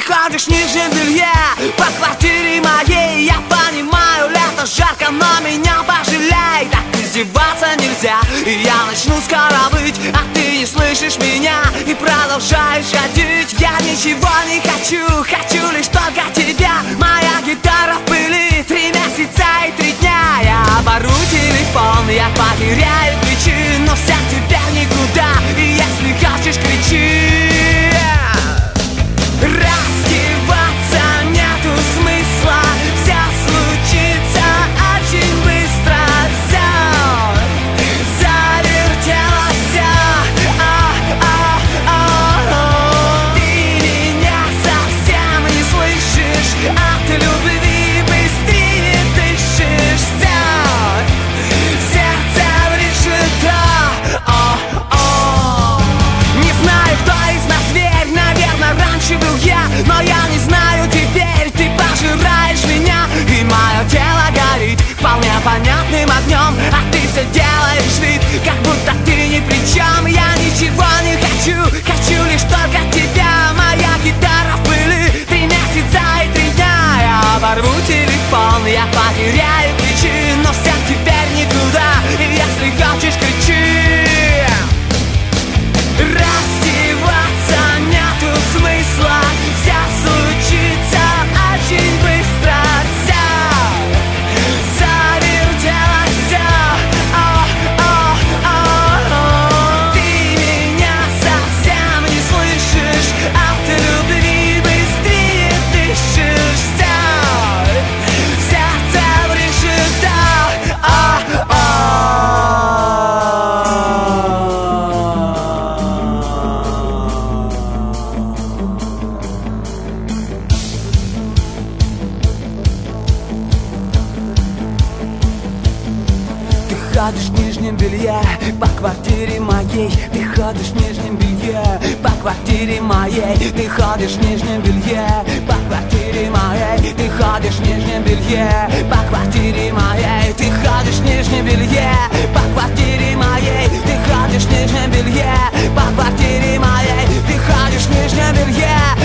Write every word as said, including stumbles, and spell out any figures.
ходишь в нижнем белье по квартире моей. Я понимаю, лето жарко, но меня пожалей. Так издеваться нельзя, и я начну скоро быть, а ты не слышишь меня и продолжаешь ходить. Я ничего не хочу, хочу лишь только тебя. Моя гитара в пыли, три месяца и три дня. Я обору телефон, я потеряю ключи, но вся теперь никуда, и если хочешь, кричи. Раздеваться нету смысла, все случится очень быстро. Все завертелось, а, а, а. Ты меня совсем не слышишь, от любви быстрее дышишь. Все, сердце решето, о, о. Не знаю, кто из нас зверь, наверное, раньше был я, но я не знаю теперь. Ты пожираешь меня, и мое тело горит вполне понятным огнем, а ты все делаешь вид, как будто ты ни при чем. Я ничего не хочу, хочу лишь только тебя. Моя гитара в пыли, три месяца и три дня. Я оборву телефон, я потеряю ключи, но вся теперь никуда, и если хочешь, кричи. Раздеваться нету смысла, все случится очень быстро. Все завертелось, о, о, о. Ты меня совсем не слышишь, от любви быстрее дышишь. Все, сердце решето, о, о. Ты ходишь в нижнем белье по квартире моей. Ты ходишь в нижнем белье по квартире моей. Ты ходишь в нижнем белье по квартире моей. Ты ходишь в нижнем белье по квартире моей. Ты ходишь в нижнем белье по квартире моей. Ты ходишь в нижнем белье по квартире моей. Ты ходишь в нижнем белье